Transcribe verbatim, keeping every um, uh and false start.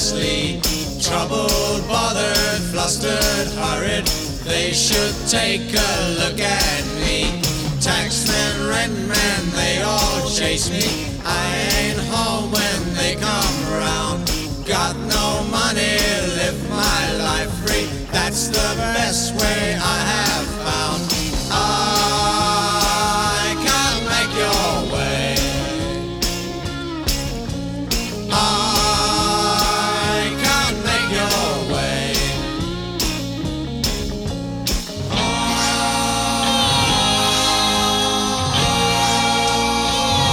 restlessly. Troubled, bothered, flustered, hurried, they should take a look at me. Taxmen, rentmen, they all chase me. I ain't home when they come around. Got no money, live my life free. That's the best way